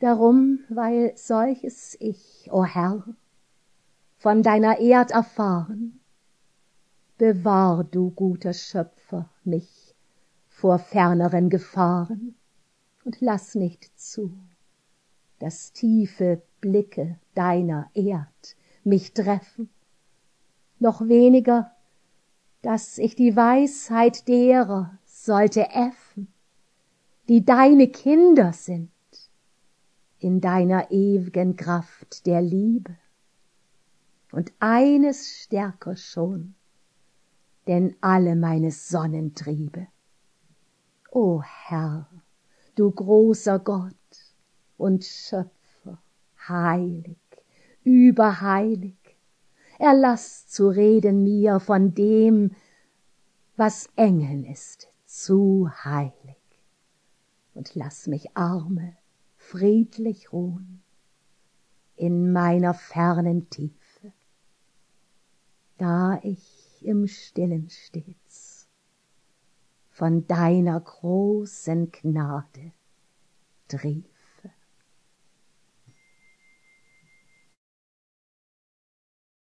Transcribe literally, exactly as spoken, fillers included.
Darum, weil solches ich, o Herr, von deiner Erd erfahren, bewahr du, guter Schöpfer, mich vor ferneren Gefahren und lass nicht zu, dass tiefe Blicke deiner Erd mich treffen, noch weniger, dass ich die Weisheit derer sollte äffen, die deine Kinder sind, in deiner ew'gen Kraft der Liebe. Und eines stärker schon, denn alle meine Sonnentriebe. O Herr, du großer Gott und Schöpfer, heilig, überheilig, erlass zu reden mir von dem, was Engeln ist, zu heilig. Und lass mich Arme friedlich ruhen in meiner fernen Tiefe, da ich im Stillen stets von deiner großen Gnade trieb.